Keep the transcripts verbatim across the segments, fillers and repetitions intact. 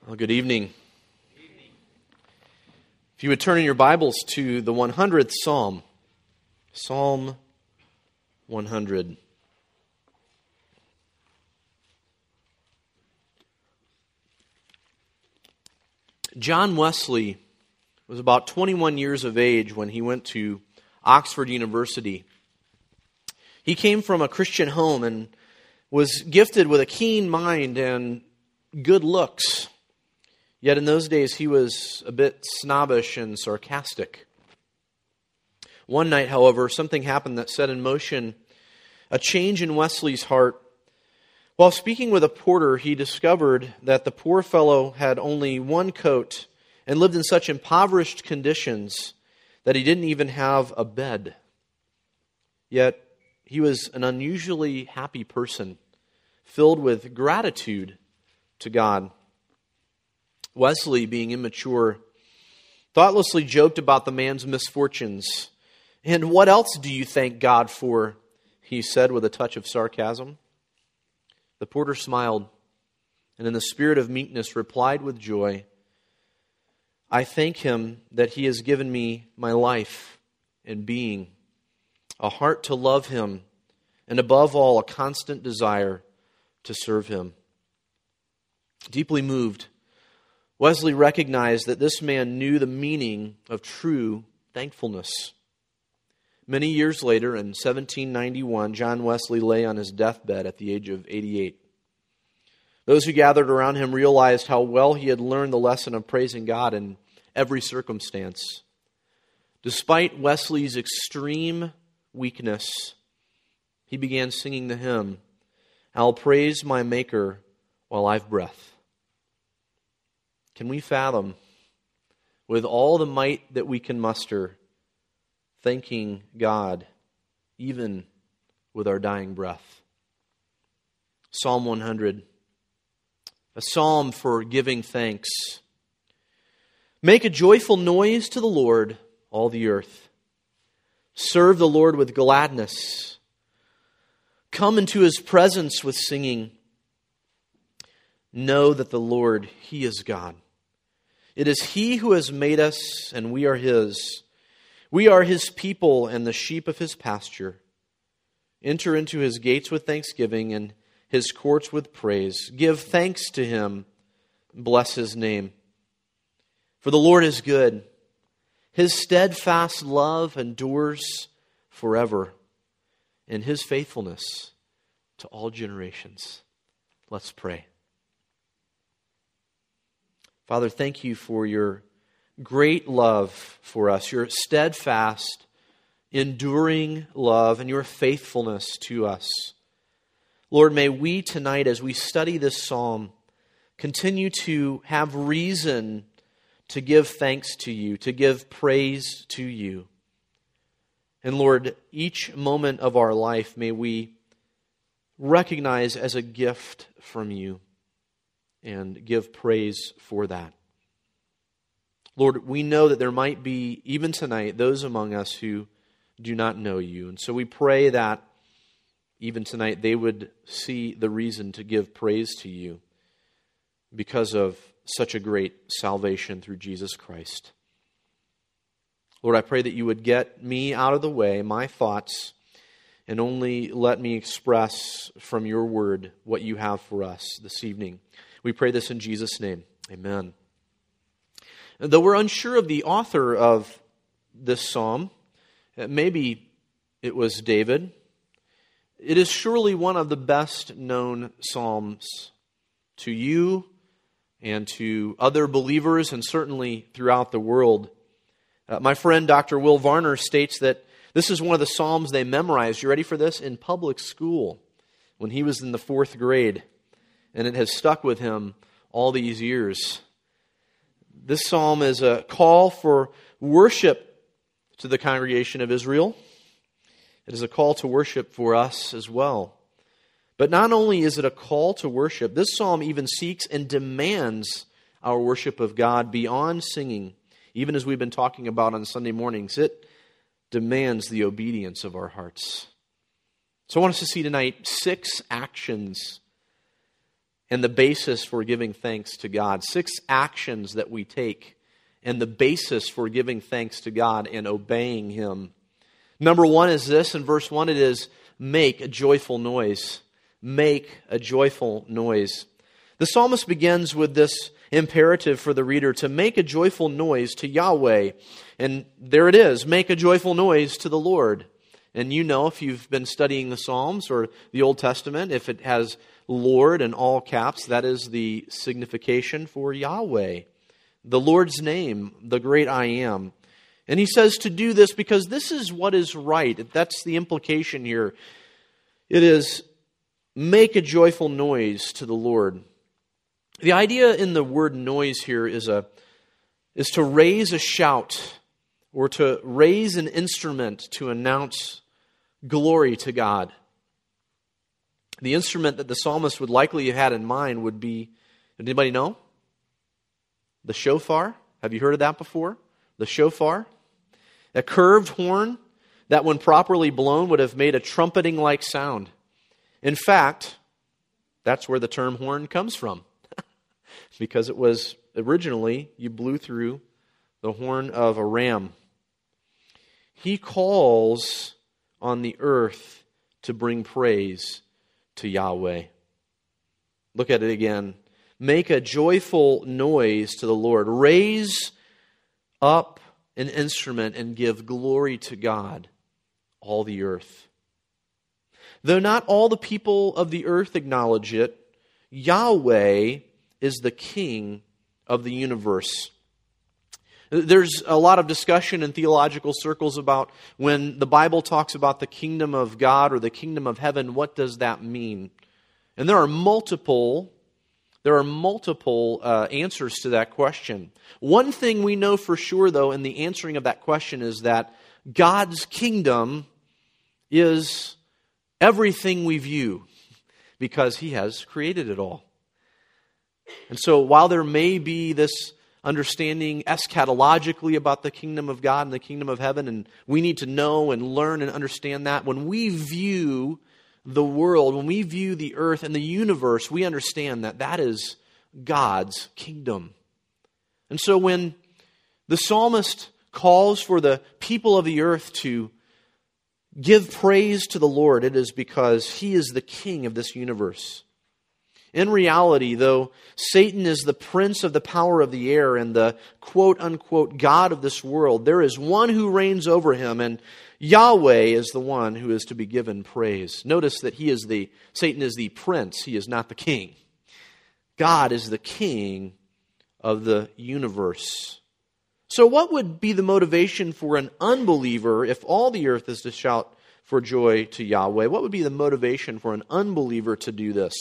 Well, good evening. If you would turn in your Bibles to the one hundredth Psalm, Psalm one hundred. John Wesley was about twenty-one years of age when he went to Oxford University. He came from a Christian home and was gifted with a keen mind and good looks. Yet in those days, he was a bit snobbish and sarcastic. One night, however, something happened that set in motion a change in Wesley's heart. While speaking with a porter, he discovered that the poor fellow had only one coat and lived in such impoverished conditions that he didn't even have a bed. Yet he was an unusually happy person, filled with gratitude to God. Wesley, being immature, thoughtlessly joked about the man's misfortunes. "And what else do you thank God for?" he said with a touch of sarcasm. The porter smiled, and in the spirit of meekness replied with joy, "I thank Him that He has given me my life and being, a heart to love Him, and above all, a constant desire to serve Him." Deeply moved, Wesley recognized that this man knew the meaning of true thankfulness. Many years later, in seventeen ninety-one, John Wesley lay on his deathbed at the age of eighty-eight. Those who gathered around him realized how well he had learned the lesson of praising God in every circumstance. Despite Wesley's extreme weakness, he began singing the hymn, "I'll praise my Maker while I've breath." Can we fathom, with all the might that we can muster, thanking God, even with our dying breath? Psalm one hundred, a psalm for giving thanks. Make a joyful noise to the Lord, all the earth. Serve the Lord with gladness. Come into His presence with singing. Know that the Lord, He is God. It is He who has made us, and we are His. We are His people and the sheep of His pasture. Enter into His gates with thanksgiving and His courts with praise. Give thanks to Him. Bless His name. For the Lord is good. His steadfast love endures forever, and His faithfulness to all generations. Let's pray. Father, thank You for Your great love for us, Your steadfast, enduring love, and Your faithfulness to us. Lord, may we tonight, as we study this psalm, continue to have reason to give thanks to You, to give praise to You. And Lord, each moment of our life may we recognize as a gift from You and give praise for that. Lord, we know that there might be, even tonight, those among us who do not know You. And so we pray that even tonight they would see the reason to give praise to You because of such a great salvation through Jesus Christ. Lord, I pray that You would get me out of the way, my thoughts, and only let me express from Your word what You have for us this evening. We pray this in Jesus' name. Amen. Though we're unsure of the author of this psalm, maybe it was David, it is surely one of the best known psalms to you and to other believers and certainly throughout the world. Uh, my friend Doctor Will Varner states that this is one of the psalms they memorized, you ready for this, in public school when he was in the fourth grade. And it has stuck with him all these years. This psalm is a call for worship to the congregation of Israel. It is a call to worship for us as well. But not only is it a call to worship, this psalm even seeks and demands our worship of God beyond singing. Even as we've been talking about on Sunday mornings, it demands the obedience of our hearts. So I want us to see tonight six actions and the basis for giving thanks to God. Six actions that we take and the basis for giving thanks to God and obeying Him. Number one is this. In verse one it is, make a joyful noise. Make a joyful noise. The psalmist begins with this imperative for the reader to make a joyful noise to Yahweh. And there it is, make a joyful noise to the Lord. And you know, if you've been studying the Psalms or the Old Testament, if it has Lord in all caps, that is the signification for Yahweh, the Lord's name, the great I am. And he says to do this because this is what is right. That's the implication here. It is, make a joyful noise to the Lord. The idea in the word noise here is a is to raise a shout or to raise an instrument to announce glory to God. The instrument that the psalmist would likely have had in mind would be, anybody know? The shofar. Have you heard of that before? The shofar. A curved horn that when properly blown would have made a trumpeting-like sound. In fact, that's where the term horn comes from. Because it was originally, you blew through the horn of a ram. He calls on the earth to bring praise to Yahweh. Look at it again. Make a joyful noise to the Lord. Raise up an instrument and give glory to God, all the earth. Though not all the people of the earth acknowledge it, Yahweh is the King of the universe. There's a lot of discussion in theological circles about when the Bible talks about the kingdom of God or the kingdom of heaven, what does that mean? And there are multiple, there are multiple uh, answers to that question. One thing we know for sure, though, in the answering of that question is that God's kingdom is everything we view because He has created it all. And so while there may be this understanding eschatologically about the kingdom of God and the kingdom of heaven, and we need to know and learn and understand that, when we view the world, when we view the earth and the universe, we understand that that is God's kingdom. And so when the psalmist calls for the people of the earth to give praise to the Lord, it is because He is the king of this universe. In reality, though, Satan is the prince of the power of the air and the quote-unquote God of this world, there is one who reigns over him, and Yahweh is the one who is to be given praise. Notice that he is the Satan is the prince, he is not the king. God is the king of the universe. So what would be the motivation for an unbeliever if all the earth is to shout for joy to Yahweh? What would be the motivation for an unbeliever to do this?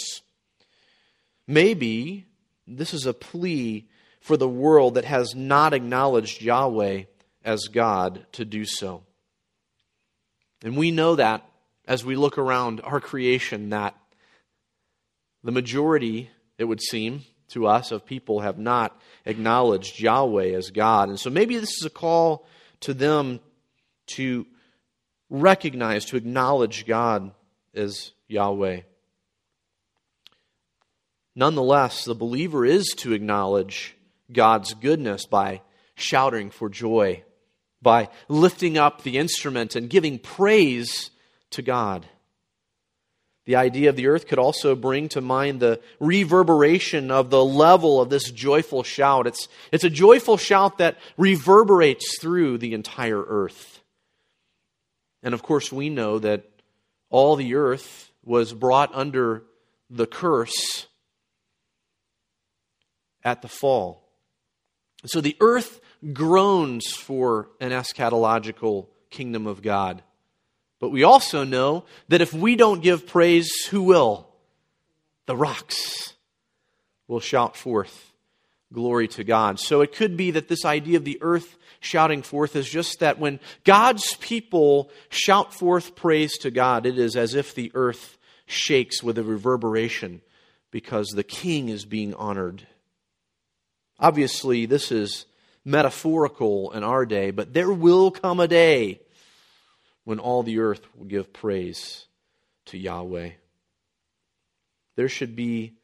Maybe this is a plea for the world that has not acknowledged Yahweh as God to do so. And we know that as we look around our creation, that the majority, it would seem to us, of people have not acknowledged Yahweh as God. And so maybe this is a call to them to recognize, to acknowledge God as Yahweh. Nonetheless, the believer is to acknowledge God's goodness by shouting for joy, by lifting up the instrument and giving praise to God. The idea of the earth could also bring to mind the reverberation of the level of this joyful shout. It's, it's a joyful shout that reverberates through the entire earth. And of course, we know that all the earth was brought under the curse at the fall. So the earth groans for an eschatological kingdom of God. But we also know that if we don't give praise, who will? The rocks will shout forth glory to God. So it could be that this idea of the earth shouting forth is just that when God's people shout forth praise to God, it is as if the earth shakes with a reverberation because the king is being honored. Obviously, this is metaphorical in our day, but there will come a day when all the earth will give praise to Yahweh. There should be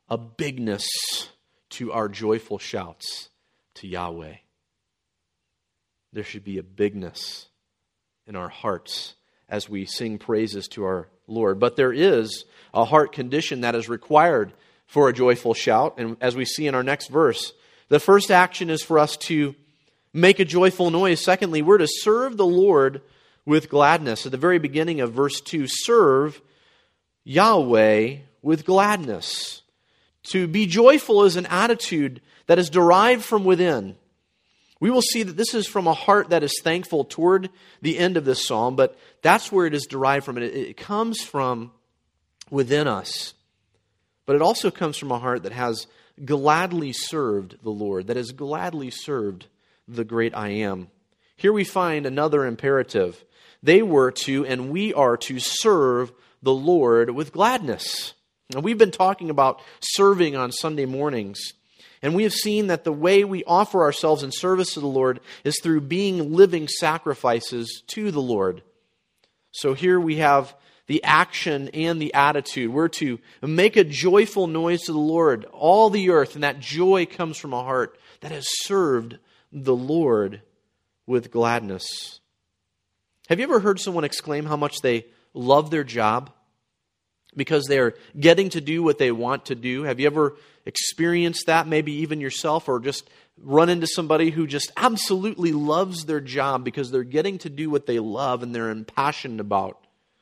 a bigness to our joyful shouts to Yahweh. There should be a bigness in our hearts as we sing praises to our Lord. But there is a heart condition that is required for a joyful shout. And as we see in our next verse, the first action is for us to make a joyful noise. Secondly, we're to serve the Lord with gladness. At the very beginning of verse two, serve Yahweh with gladness. To be joyful is an attitude that is derived from within. We will see that this is from a heart that is thankful toward the end of this psalm, but that's where it is derived from. It, it comes from within us. But it also comes from a heart that has gladly served the Lord, that has gladly served the great I Am. Here we find another imperative. They were to, and we are to, serve the Lord with gladness. Now, we've been talking about serving on Sunday mornings, and we have seen that the way we offer ourselves in service to the Lord is through being living sacrifices to the Lord. So here we have the action and the attitude. We're to make a joyful noise to the Lord, all the earth, and that joy comes from a heart that has served the Lord with gladness. Have you ever heard someone exclaim how much they love their job because they're getting to do what they want to do? Have you ever experienced that, maybe even yourself, or just run into somebody who just absolutely loves their job because they're getting to do what they love and they're impassioned about?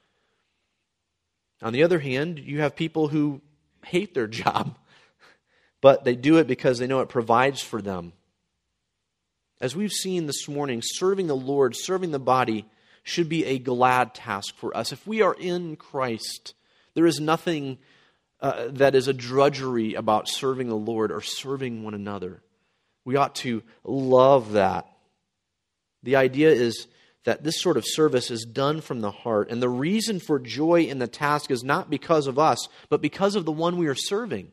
On the other hand, you have people who hate their job, but they do it because they know it provides for them. As we've seen this morning, serving the Lord, serving the body, should be a glad task for us. If we are in Christ, there is nothing uh, that is a drudgery about serving the Lord or serving one another. We ought to love that. The idea is that this sort of service is done from the heart, and the reason for joy in the task is not because of us, but because of the one we are serving.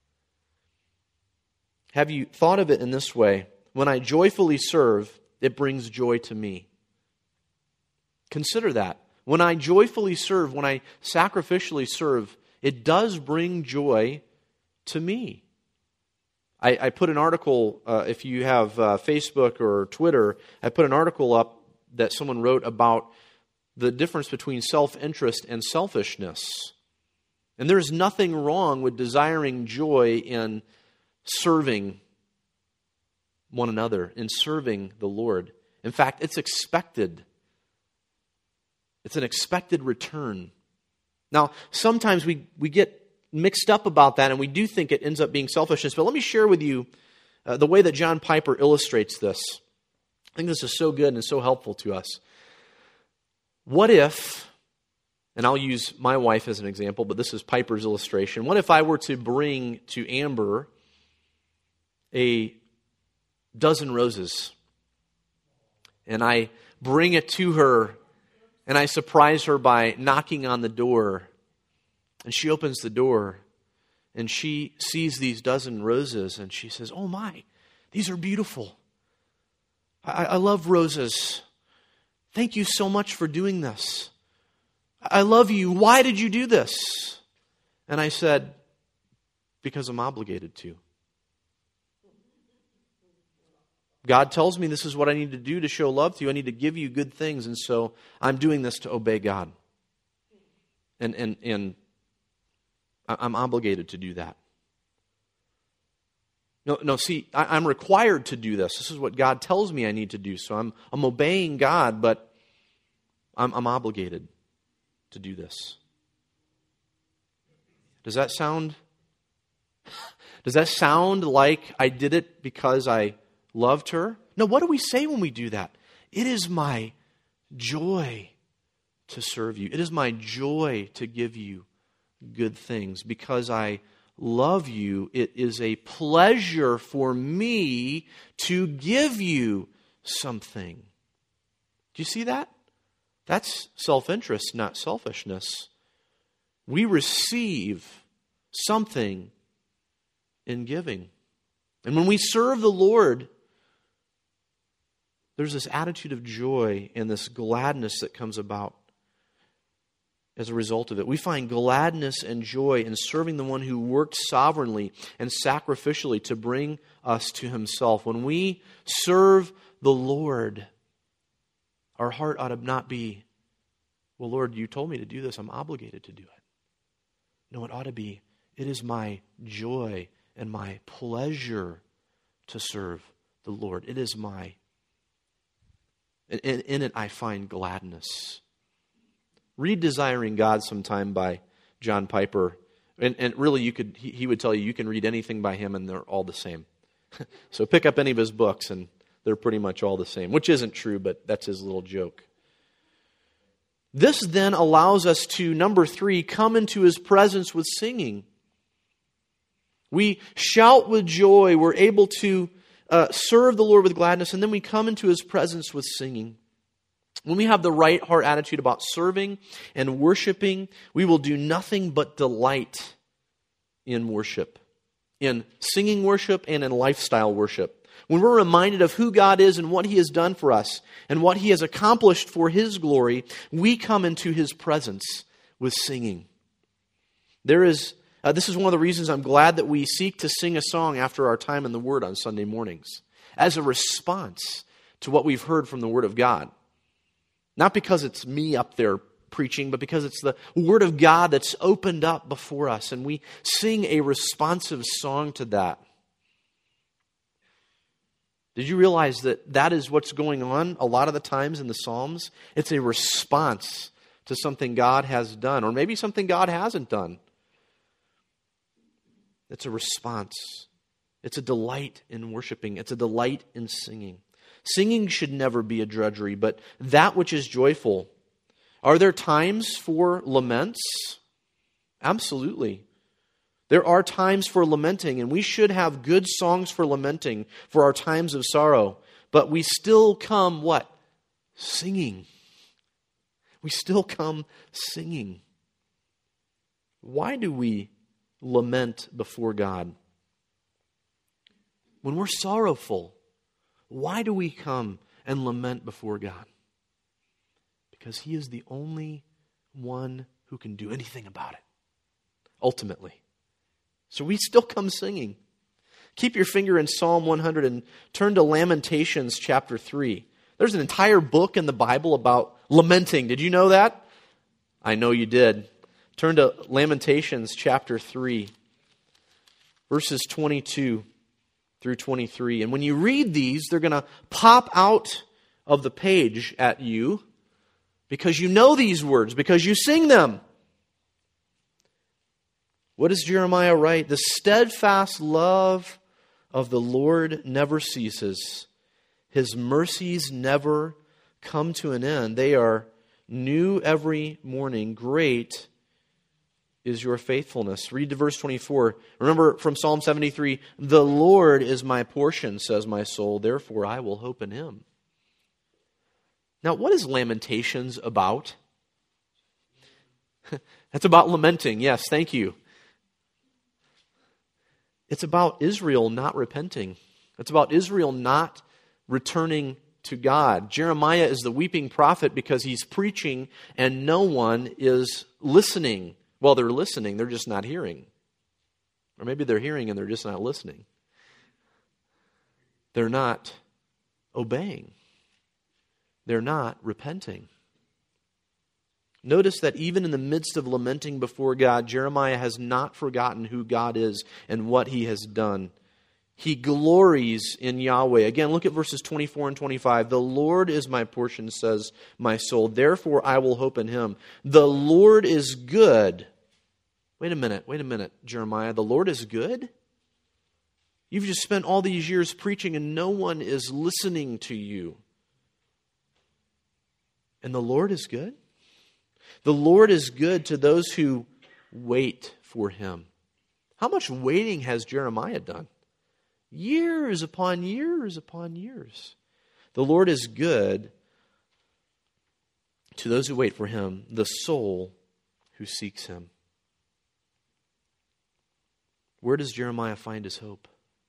Have you thought of it in this way? When I joyfully serve, it brings joy to me. Consider that. When I joyfully serve, when I sacrificially serve, it does bring joy to me. I, I put an article, uh, if you have uh, Facebook or Twitter, I put an article up that someone wrote about the difference between self-interest and selfishness. And there is nothing wrong with desiring joy in serving one another, in serving the Lord. In fact, it's expected. It's an expected return. Now, sometimes we, we get mixed up about that, and we do think it ends up being selfishness. But let me share with you uh, the way that John Piper illustrates this. I think this is so good and so helpful to us. What if, and I'll use my wife as an example, but this is Piper's illustration. What if I were to bring to Amber a dozen roses, and I bring it to her, and I surprise her by knocking on the door, and she opens the door, and she sees these dozen roses, and she says, "Oh my, these are beautiful. I, I love roses. Thank you so much for doing this. I love you. Why did you do this?" And I said, "Because I'm obligated to. God tells me this is what I need to do to show love to you. I need to give you good things, and so I'm doing this to obey God. And and and I'm obligated to do that." No, no. See, I, I'm required to do this. This is what God tells me I need to do. So I'm I'm obeying God, but I'm I'm obligated to do this. Does that sound? Does that sound like I did it because I loved her? No. What do we say when we do that? It is my joy to serve you. It is my joy to give you good things because I love you. It is a pleasure for me to give you something. Do you see that? That's self-interest, not selfishness. We receive something in giving. And when we serve the Lord, there's this attitude of joy and this gladness that comes about. as a result of it. We find gladness and joy in serving the one who worked sovereignly and sacrificially to bring us to himself. When we serve the Lord, our heart ought to not be, well, Lord, you told me to do this. I'm obligated to do it. No, it ought to be, it is my joy and my pleasure to serve the Lord. It is my, in, in it I find gladness. Read Desiring God sometime by John Piper. And, and really, you could he, he would tell you, you can read anything by him and they're all the same. So pick up any of his books and they're pretty much all the same, which isn't true, but that's his little joke. This then allows us to, number three, come into his presence with singing. We shout with joy. We're able to uh, serve the Lord with gladness, and then we come into his presence with singing. When we have the right heart attitude about serving and worshiping, we will do nothing but delight in worship, in singing worship and in lifestyle worship. When we're reminded of who God is and what he has done for us and what he has accomplished for his glory, we come into his presence with singing. There is, uh, this is one of the reasons I'm glad that we seek to sing a song after our time in the Word on Sunday mornings, as a response to what we've heard from the Word of God. Not because it's me up there preaching, but because it's the Word of God that's opened up before us, and we sing a responsive song to that. Did you realize that that is what's going on a lot of the times in the Psalms? It's a response to something God has done, or maybe something God hasn't done. It's a response. It's a delight in worshiping. It's a delight in singing. Singing should never be a drudgery, but that which is joyful. Are there times for laments? Absolutely. There are times for lamenting, and we should have good songs for lamenting for our times of sorrow. But we still come, what? Singing. We still come singing. Why do we lament before God? When we're sorrowful, why do we come and lament before God? Because he is the only one who can do anything about it, ultimately. So we still come singing. Keep your finger in Psalm one hundred and turn to Lamentations chapter three. There's an entire book in the Bible about lamenting. Did you know that? I know you did. Turn to Lamentations chapter three, verses twenty-two through twenty-three. And when you read these, they're going to pop out of the page at you because you know these words, because you sing them. What does Jeremiah write? The steadfast love of the Lord never ceases. His mercies never come to an end. They are new every morning. Great is your faithfulness. Read to verse twenty-four. Remember from Psalm seventy-three, the Lord is my portion, says my soul, therefore I will hope in him. Now, what is Lamentations about? That's about lamenting. Yes, thank you. It's about Israel not repenting. It's about Israel not returning to God. Jeremiah is the weeping prophet because he's preaching and no one is listening. Well, they're listening, they're just not hearing. Or maybe they're hearing and they're just not listening. They're not obeying. They're not repenting. Notice that even in the midst of lamenting before God, Jeremiah has not forgotten who God is and what he has done. He glories in Yahweh. Again, look at verses twenty-four and twenty-five. The Lord is my portion, says my soul. Therefore, I will hope in him. The Lord is good. Wait a minute, wait a minute, Jeremiah. The Lord is good? You've just spent all these years preaching and no one is listening to you. And the Lord is good? The Lord is good to those who wait for him. How much waiting has Jeremiah done? Years upon years upon years. The Lord is good to those who wait for him, the soul who seeks him. Where does Jeremiah find his hope?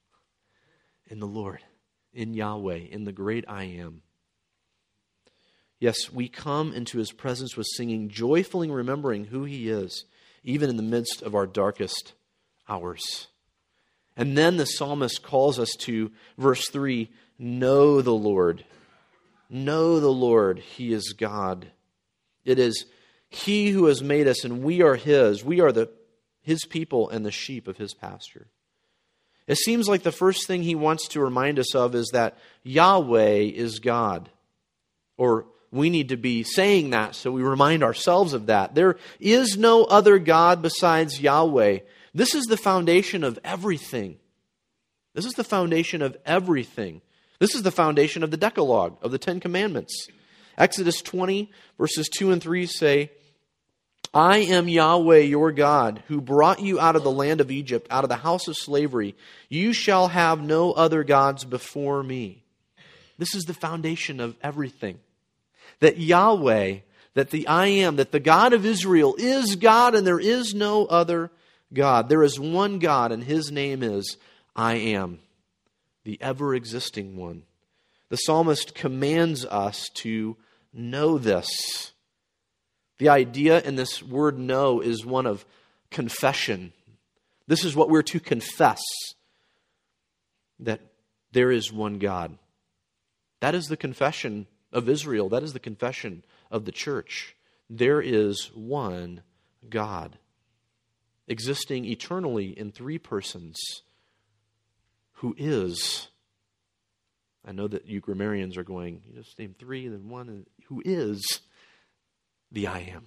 In the Lord, in Yahweh, in the great I Am. Yes, we come into his presence with singing, joyfully remembering who he is, even in the midst of our darkest hours. And then the psalmist calls us to, verse three, know the Lord. Know the Lord, he is God. It is he who has made us, and we are his. We are the his people and the sheep of his pasture. It seems like the first thing he wants to remind us of is that Yahweh is God. Or we need to be saying that so we remind ourselves of that. There is no other God besides Yahweh. This is the foundation of everything. This is the foundation of everything. This is the foundation of the Decalogue, of the Ten Commandments. Exodus twenty, verses two and three say, I am Yahweh your God, who brought you out of the land of Egypt, out of the house of slavery. You shall have no other gods before me. This is the foundation of everything. That Yahweh, that the I Am, that the God of Israel is God and there is no other God. There is one God and his name is I Am, the ever-existing one. The psalmist commands us to know this. The idea in this word know is one of confession. This is what we're to confess, that there is one God. That is the confession of Israel. That is the confession of the church. There is one God, existing eternally in three persons, who is, I know that you grammarians are going, you just name three and then one, and who is the I Am.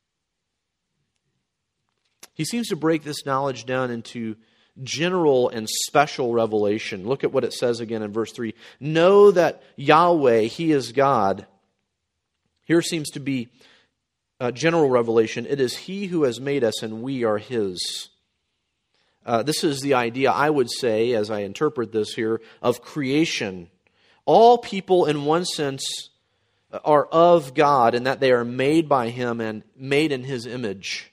He seems to break this knowledge down into general and special revelation. Look at what it says again in verse three. Know that Yahweh, he is God. Here seems to be a general revelation. It is he who has made us and we are his. Uh, this is the idea, I would say, as I interpret this here, of creation. All people, in one sense, are of God in that they are made by him and made in his image.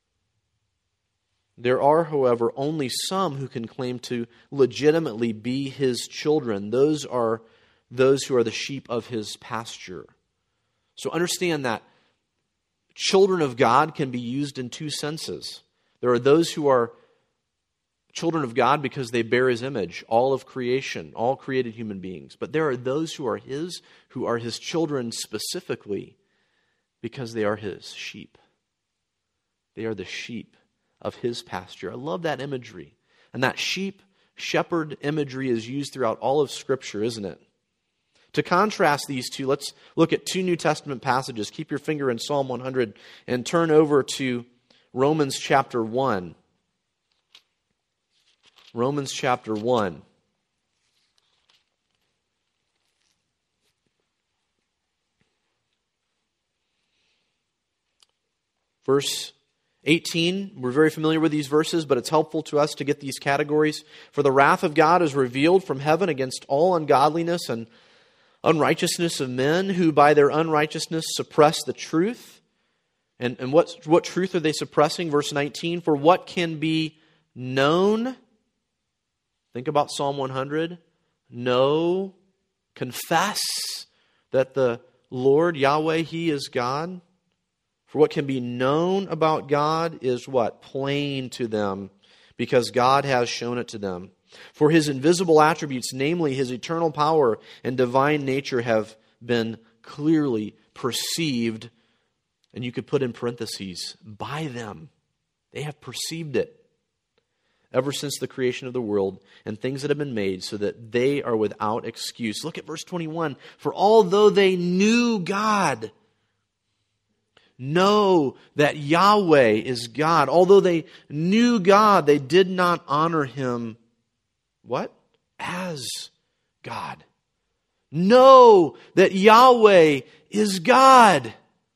There are, however, only some who can claim to legitimately be his children. Those are those who are the sheep of his pasture. So understand that children of God can be used in two senses. There are those who are children of God because they bear his image, all of creation, all created human beings. But there are those who are his, who are his children specifically because they are his sheep. They are the sheep of his pasture. I love that imagery. And that sheep shepherd imagery is used throughout all of Scripture, isn't it? To contrast these two, let's look at two New Testament passages. Keep your finger in Psalm one hundred and turn over to Romans chapter one. Romans chapter one. Verse eighteen, we're very familiar with these verses, but it's helpful to us to get these categories. For the wrath of God is revealed from heaven against all ungodliness and unrighteousness of men who by their unrighteousness suppress the truth. And, and what, what truth are they suppressing? Verse nineteen, for what can be known? Think about Psalm one hundred. Know, confess that the Lord, Yahweh, he is God. For what can be known about God is what? Plain to them, because God has shown it to them. For his invisible attributes, namely his eternal power and divine nature, have been clearly perceived. And you could put in parentheses, by them. They have perceived it ever since the creation of the world and things that have been made, so that they are without excuse. Look at verse twenty-one. For although they knew God, know that Yahweh is God. Although they knew God, they did not honor him, what? As God. Know that Yahweh is God.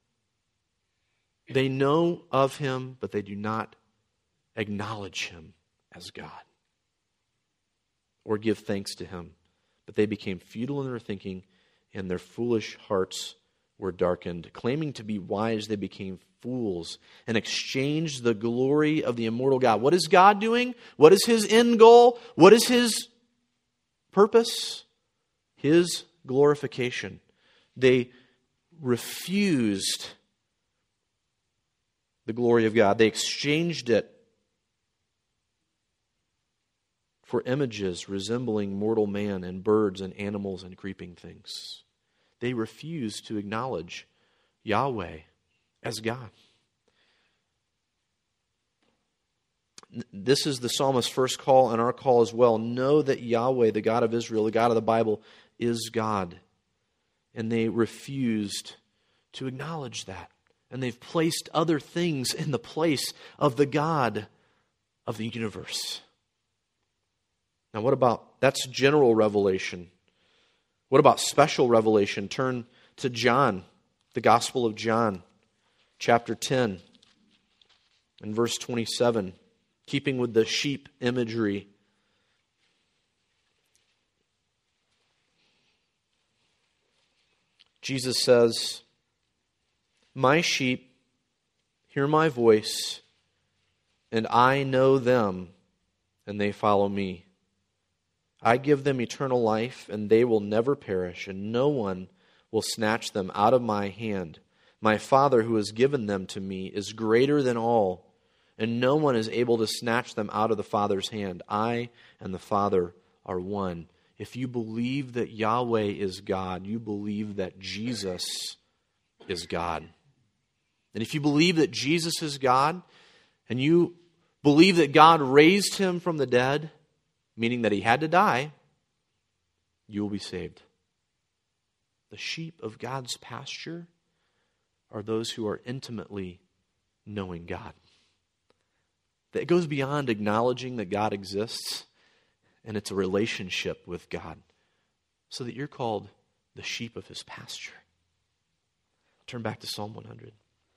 They know of him, but they do not acknowledge him as God or give thanks to him. But they became futile in their thinking, and their foolish hearts were darkened. Claiming to be wise, they became fools and exchanged the glory of the immortal God. What is God doing? What is his end goal? What is his purpose? His glorification. They refused the glory of God. They exchanged it for images resembling mortal man and birds and animals and creeping things. They refused to acknowledge Yahweh as God. This is the psalmist's first call and our call as well. Know that Yahweh, the God of Israel, the God of the Bible, is God. And they refused to acknowledge that. And they've placed other things in the place of the God of the universe. Now what about, that's general revelation. What about special revelation? Turn to John, the Gospel of John, chapter ten, and verse twenty-seven. Keeping with the sheep imagery. Jesus says, "My sheep hear my voice, and I know them, and they follow me. I give them eternal life, and they will never perish, and no one will snatch them out of my hand. My Father who has given them to me is greater than all, and no one is able to snatch them out of the Father's hand. I and the Father are one." If you believe that Yahweh is God, you believe that Jesus is God. And if you believe that Jesus is God, and you believe that God raised him from the dead, meaning that he had to die, you will be saved. The sheep of God's pasture are those who are intimately knowing God. That goes beyond acknowledging that God exists, and it's a relationship with God, so that you're called the sheep of his pasture. Turn back to Psalm one hundred.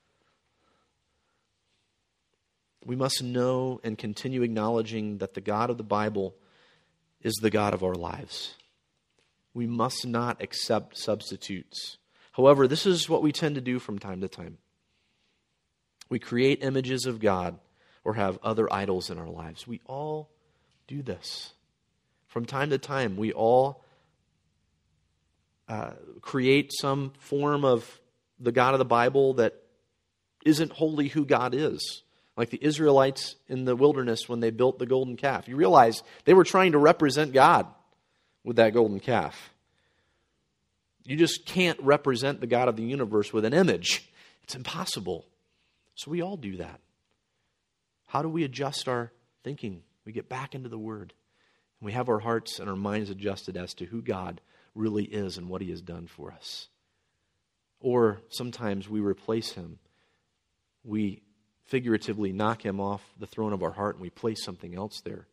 We must know and continue acknowledging that the God of the Bible is the God of our lives. We must not accept substitutes. However, this is what we tend to do from time to time. We create images of God or have other idols in our lives. We all do this. From time to time, we all uh, create some form of the God of the Bible that isn't wholly who God is. Like the Israelites in the wilderness when they built the golden calf. You realize they were trying to represent God with that golden calf. You just can't represent the God of the universe with an image. It's impossible. So we all do that. How do we adjust our thinking? We get back into the Word. And we have our hearts and our minds adjusted as to who God really is and what he has done for us. Or sometimes we replace him. We figuratively knock him off the throne of our heart and we place something else there.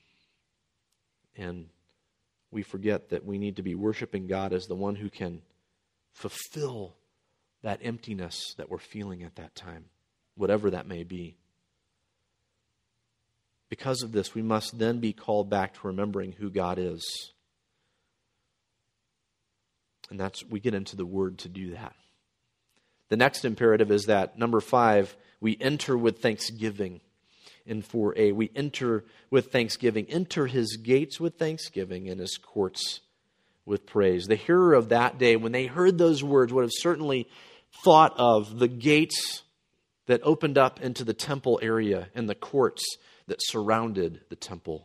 And we forget that we need to be worshiping God as the one who can fulfill that emptiness that we're feeling at that time, whatever that may be. Because of this, we must then be called back to remembering who God is. And that's, we get into the Word to do that. The next imperative is that, number five, we enter with thanksgiving. In four A, we enter with thanksgiving. Enter his gates with thanksgiving and his courts with praise. The hearer of that day, when they heard those words, would have certainly thought of the gates that opened up into the temple area and the courts that surrounded the temple.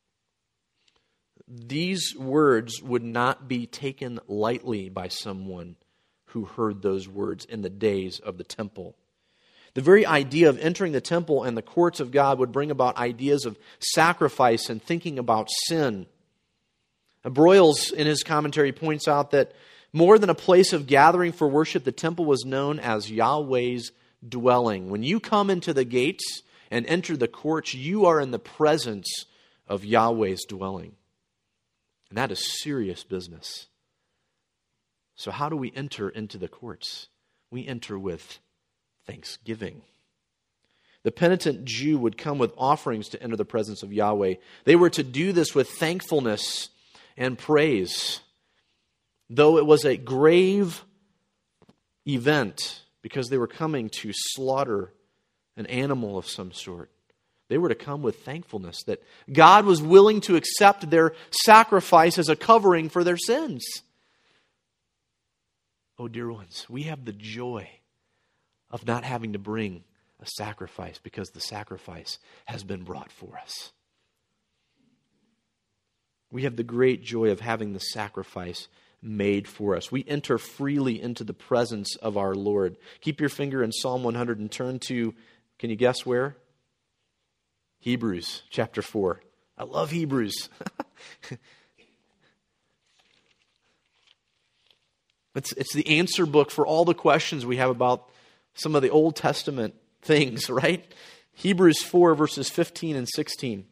These words would not be taken lightly by someone who heard those words in the days of the temple. The very idea of entering the temple and the courts of God would bring about ideas of sacrifice and thinking about sin. Broyles, in his commentary, points out that more than a place of gathering for worship, the temple was known as Yahweh's dwelling. When you come into the gates and enter the courts, you are in the presence of Yahweh's dwelling. And that is serious business. So how do we enter into the courts? We enter with thanksgiving. The penitent Jew would come with offerings to enter the presence of Yahweh. They were to do this with thankfulness and praise. Though it was a grave event because they were coming to slaughter an animal of some sort, they were to come with thankfulness that God was willing to accept their sacrifice as a covering for their sins. Oh, dear ones, we have the joy of not having to bring a sacrifice because the sacrifice has been brought for us. We have the great joy of having the sacrifice made for us. We enter freely into the presence of our Lord. Keep your finger in Psalm one hundred and turn to, can you guess where? Hebrews chapter four. I love Hebrews. It's, it's the answer book for all the questions we have about some of the Old Testament things, right? Hebrews four, verses fifteen and sixteen.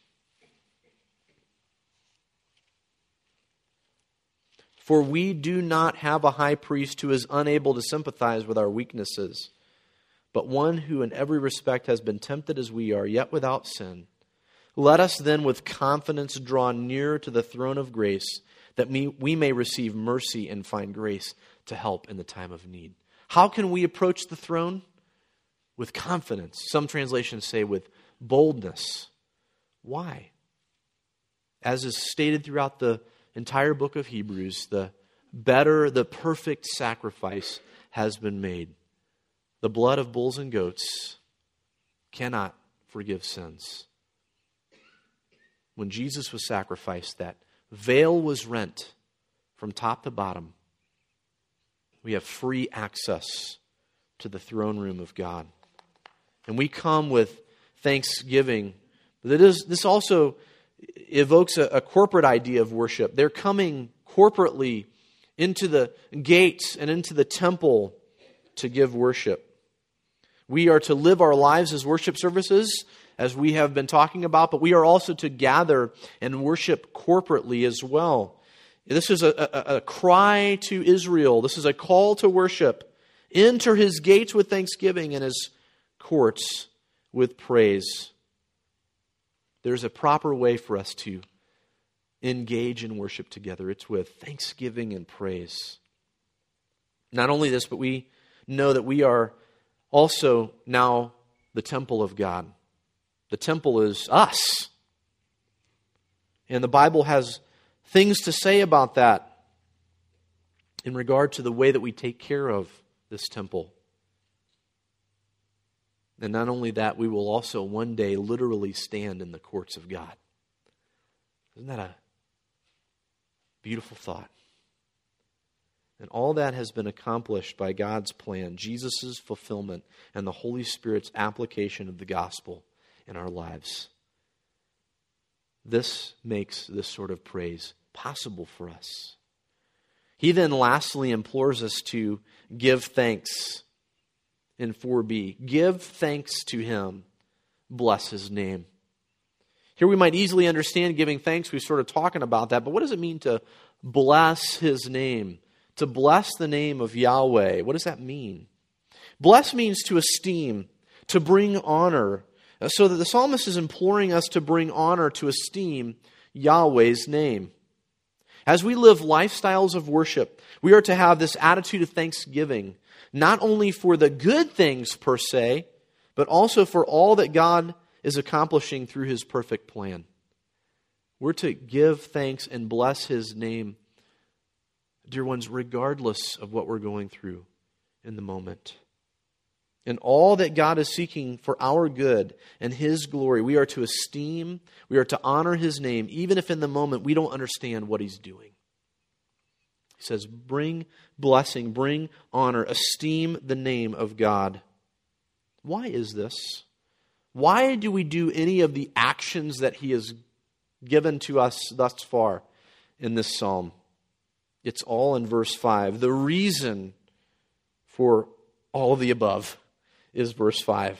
For we do not have a high priest who is unable to sympathize with our weaknesses, but one who in every respect has been tempted as we are, yet without sin. Let us then with confidence draw near to the throne of grace, that we may receive mercy and find grace to help in the time of need. How can we approach the throne? With confidence. Some translations say with boldness. Why? As is stated throughout the entire book of Hebrews, the better, the perfect sacrifice has been made. The blood of bulls and goats cannot forgive sins. When Jesus was sacrificed, that veil was rent from top to bottom. We have free access to the throne room of God. And we come with thanksgiving. But is, this also evokes a, a corporate idea of worship. They're coming corporately into the gates and into the temple to give worship. We are to live our lives as worship services, as we have been talking about, but we are also to gather and worship corporately as well. This is a, a, a cry to Israel. This is a call to worship. Enter his gates with thanksgiving and his courts with praise. There's a proper way for us to engage in worship together. It's with thanksgiving and praise. Not only this, but we know that we are also now the temple of God. The temple is us. And the Bible has things to say about that in regard to the way that we take care of this temple. And not only that, we will also one day literally stand in the courts of God. Isn't that a beautiful thought? And all that has been accomplished by God's plan, Jesus' fulfillment, and the Holy Spirit's application of the gospel in our lives. This makes this sort of praise possible for us. He then lastly implores us to give thanks in four B. Give thanks to him. Bless his name. Here we might easily understand giving thanks. We're sort of talking about that. But what does it mean to bless his name? To bless the name of Yahweh. What does that mean? Bless means to esteem, to bring honor. So that the psalmist is imploring us to bring honor, to esteem Yahweh's name. As we live lifestyles of worship, we are to have this attitude of thanksgiving, not only for the good things per se, but also for all that God is accomplishing through his perfect plan. We're to give thanks and bless his name, dear ones, regardless of what we're going through in the moment. And all that God is seeking for our good and his glory, we are to esteem, we are to honor his name, even if in the moment we don't understand what he's doing. He says, bring blessing, bring honor, esteem the name of God. Why is this? Why do we do any of the actions that he has given to us thus far in this psalm? It's all in verse five. The reason for all of the above is verse five.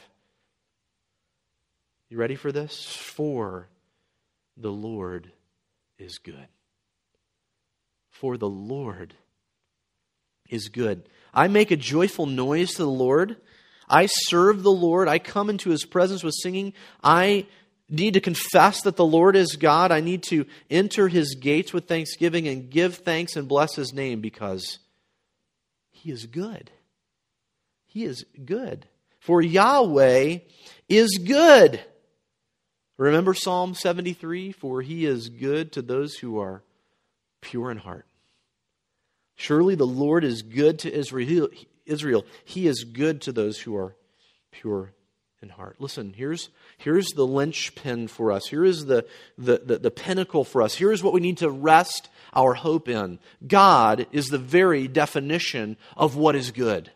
You ready for this? For the Lord is good. For the Lord is good. I make a joyful noise to the Lord. I serve the Lord. I come into his presence with singing. I need to confess that the Lord is God. I need to enter his gates with thanksgiving and give thanks and bless his name because he is good. He is good. For Yahweh is good. Remember Psalm seventy-three? For he is good to those who are pure in heart. Surely the Lord is good to Israel. Israel. He is good to those who are pure in heart. Listen, here's, here's the linchpin for us. Here is the, the, the, the pinnacle for us. Here is what we need to rest our hope in. God is the very definition of what is good.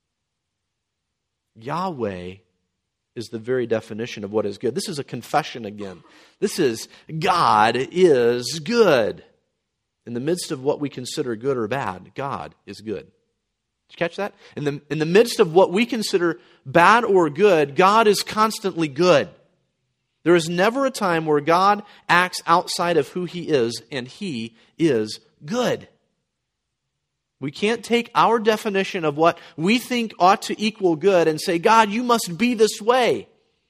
Yahweh is the very definition of what is good. This is a confession again. This is God is good. In the midst of what we consider good or bad, God is good. Did you catch that? In the, in the midst of what we consider bad or good, God is constantly good. There is never a time where God acts outside of who He is, and He is good. We can't take our definition of what we think ought to equal good and say, God, you must be this way.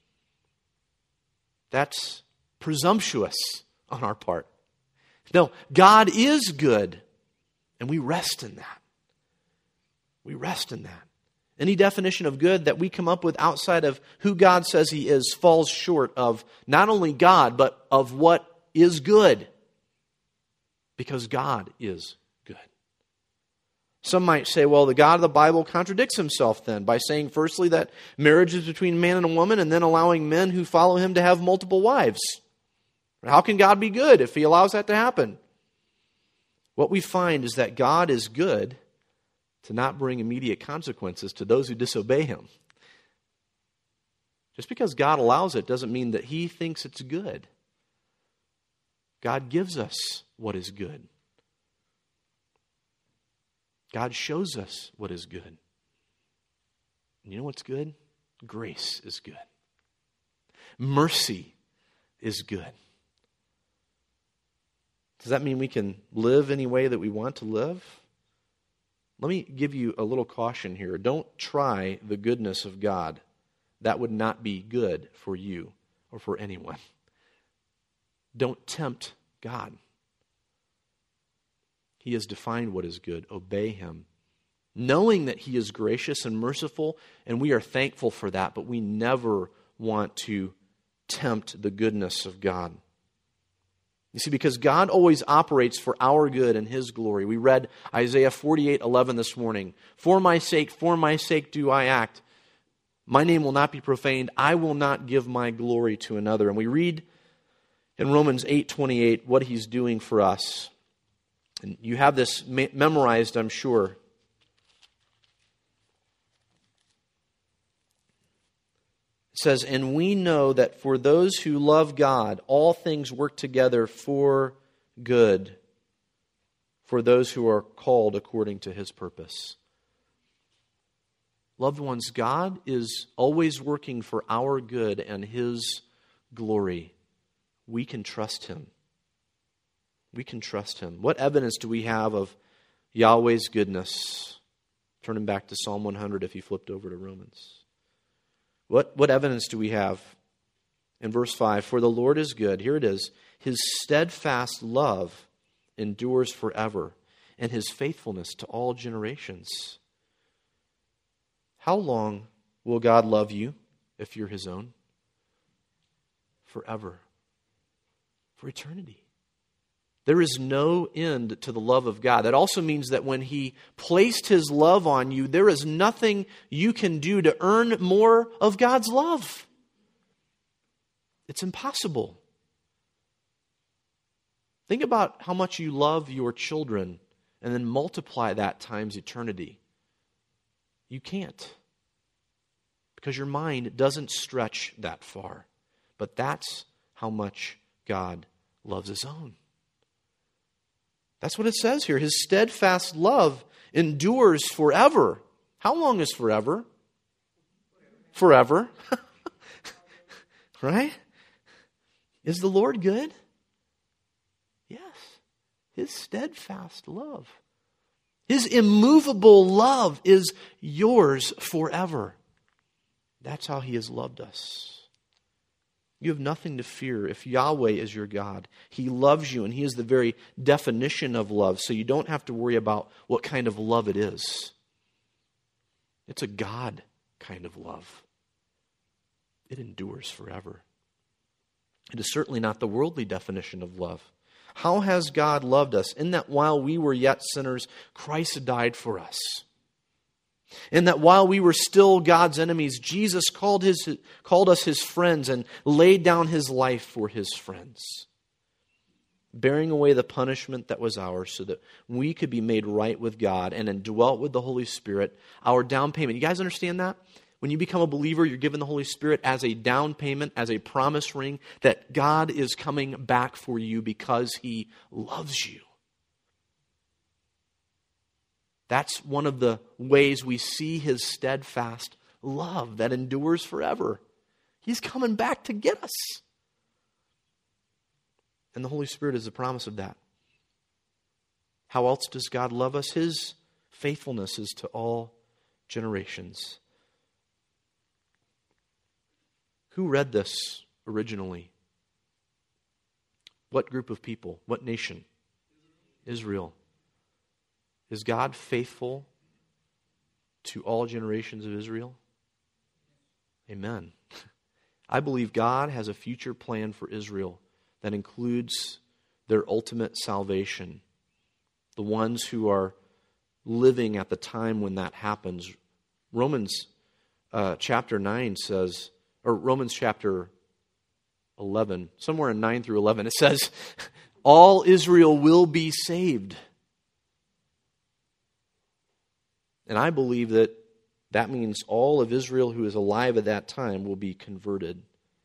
That's presumptuous on our part. No, God is good, and we rest in that. We rest in that. Any definition of good that we come up with outside of who God says He is falls short of not only God, but of what is good. Because God is good. Some might say, well, the God of the Bible contradicts Himself then by saying, firstly, that marriage is between man and a woman, and then allowing men who follow Him to have multiple wives. How can God be good if He allows that to happen? What we find is that God is good to not bring immediate consequences to those who disobey Him. Just because God allows it doesn't mean that He thinks it's good. God gives us what is good. God shows us what is good. And you know what's good? Grace is good. Mercy is good. Does that mean we can live any way that we want to live? Let me give you a little caution here. Don't try the goodness of God. That would not be good for you or for anyone. Don't tempt God. He has defined what is good. Obey Him. Knowing that He is gracious and merciful, and we are thankful for that, but we never want to tempt the goodness of God. You see, because God always operates for our good and His glory. We read Isaiah forty-eight eleven this morning. For my sake, for my sake do I act. My name will not be profaned. I will not give my glory to another. And we read in Romans eight twenty-eight what He's doing for us. And you have this me- memorized, I'm sure. It says, and we know that for those who love God, all things work together for good, for those who are called according to His purpose. Loved ones, God is always working for our good and His glory. We can trust Him. We can trust Him. What evidence do we have of Yahweh's goodness? Turning back to Psalm one hundred if you flipped over to Romans. What, what evidence do we have? In verse five, for the Lord is good. Here it is. His steadfast love endures forever, and His faithfulness to all generations. How long will God love you if you're His own? Forever. For eternity. There is no end to the love of God. That also means that when He placed His love on you, there is nothing you can do to earn more of God's love. It's impossible. Think about how much you love your children and then multiply that times eternity. You can't. Because your mind doesn't stretch that far. But that's how much God loves His own. That's what it says here. His steadfast love endures forever. How long is forever? Forever. Right? Is the Lord good? Yes. His steadfast love. His immovable love is yours forever. That's how He has loved us. You have nothing to fear if Yahweh is your God. He loves you, and He is the very definition of love, so you don't have to worry about what kind of love it is. It's a God kind of love. It endures forever. It is certainly not the worldly definition of love. How has God loved us? In that while we were yet sinners, Christ died for us. In that while we were still God's enemies, Jesus called, his, called us His friends and laid down His life for His friends, bearing away the punishment that was ours so that we could be made right with God and indwelt with the Holy Spirit, our down payment. You guys understand that? When you become a believer, you're given the Holy Spirit as a down payment, as a promise ring that God is coming back for you because He loves you. That's one of the ways we see His steadfast love that endures forever. He's coming back to get us. And the Holy Spirit is the promise of that. How else does God love us? His faithfulness is to all generations. Who read this originally? What group of people? What nation? Israel. Is God faithful to all generations of Israel? Amen. I believe God has a future plan for Israel that includes their ultimate salvation. The ones who are living at the time when that happens. Romans uh, chapter nine says, or Romans chapter eleven, somewhere in nine through eleven, it says, all Israel will be saved. And I believe that that means all of Israel who is alive at that time will be converted.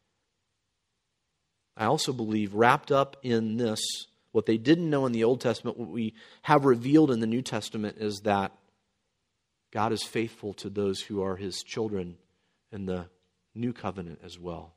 I also believe wrapped up in this, what they didn't know in the Old Testament, what we have revealed in the New Testament is that God is faithful to those who are His children in the New Covenant as well.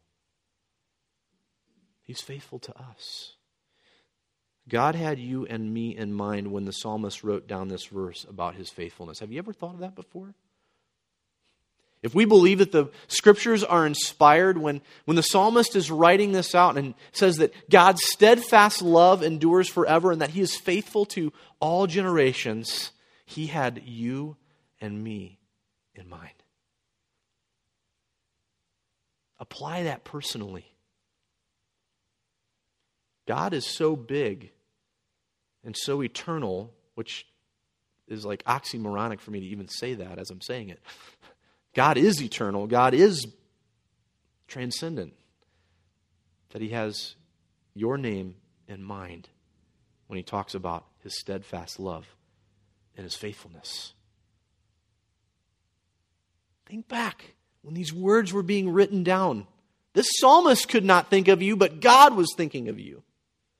He's faithful to us. God had you and me in mind when the psalmist wrote down this verse about His faithfulness. Have you ever thought of that before? If we believe that the Scriptures are inspired, when, when the psalmist is writing this out and says that God's steadfast love endures forever and that He is faithful to all generations, He had you and me in mind. Apply that personally. God is so big and so eternal, which is like oxymoronic for me to even say that as I'm saying it. God is eternal. God is transcendent. That He has your name in mind when He talks about His steadfast love and His faithfulness. Think back when these words were being written down. This psalmist could not think of you, but God was thinking of you.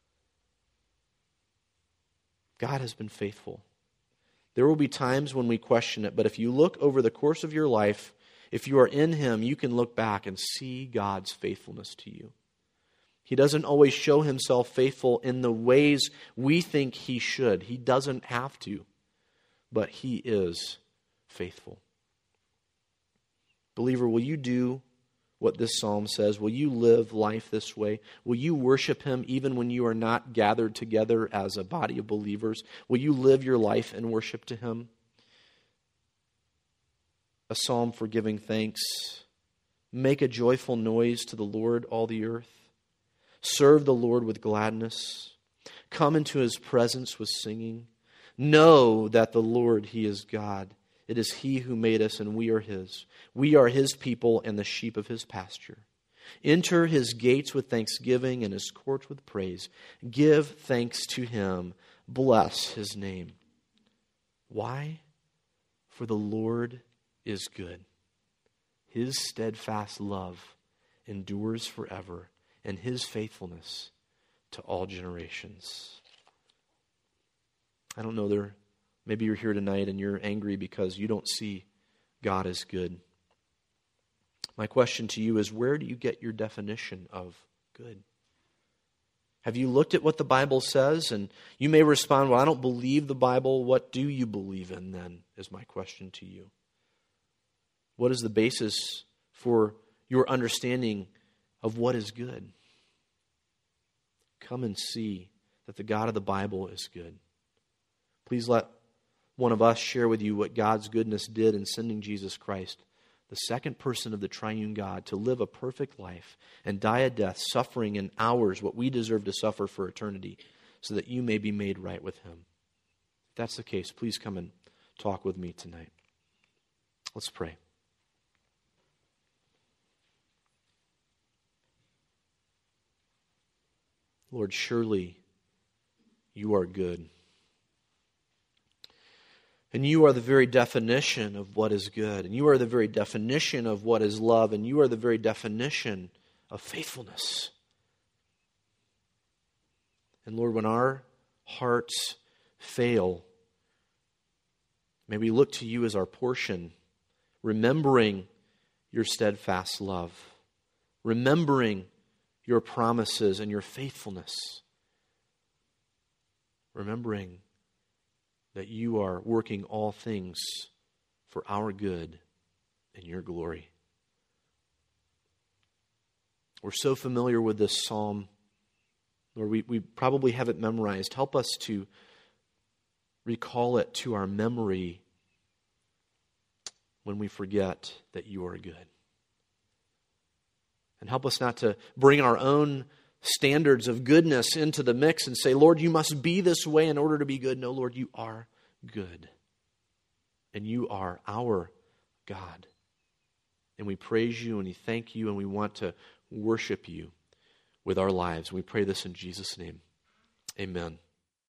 God has been faithful. There will be times when we question it, but if you look over the course of your life, if you are in Him, you can look back and see God's faithfulness to you. He doesn't always show Himself faithful in the ways we think He should. He doesn't have to, but He is faithful. Believer, will you do what this psalm says? Will you live life this way? Will you worship Him even when you are not gathered together as a body of believers? Will you live your life in worship to Him? A psalm for giving thanks. Make a joyful noise to the Lord, all the earth. Serve the Lord with gladness. Come into His presence with singing. Know that the Lord, He is God. It is He who made us, and we are His. We are His people and the sheep of His pasture. Enter His gates with thanksgiving and His courts with praise. Give thanks to Him. Bless His name. Why? For the Lord is good. His steadfast love endures forever, and His faithfulness to all generations. I don't know, there. Maybe you're here tonight and you're angry because you don't see God as good. My question to you is, where do you get your definition of good? Have you looked at what the Bible says? And you may respond, well, I don't believe the Bible. What do you believe in then, is my question to you. What is the basis for your understanding of what is good? Come and see that the God of the Bible is good. Please let one of us share with you what God's goodness did in sending Jesus Christ, the second person of the triune God, to live a perfect life and die a death, suffering in hours what we deserve to suffer for eternity, so that you may be made right with him. If that's the case, please come and talk with me tonight. Let's pray. Lord, surely you are good. And you are the very definition of what is good. And you are the very definition of what is love. And you are the very definition of faithfulness. And Lord, when our hearts fail, may we look to you as our portion, remembering your steadfast love, remembering your promises and your faithfulness, remembering that you are working all things for our good and your glory. We're so familiar with this psalm. Lord, we, we probably have it memorized. Help us to recall it to our memory when we forget that you are good. And help us not to bring our own standards of goodness into the mix and say, Lord, you must be this way in order to be good. No, Lord, you are good. And you are our God. And we praise you and we thank you and we want to worship you with our lives. We pray this in Jesus' name. Amen.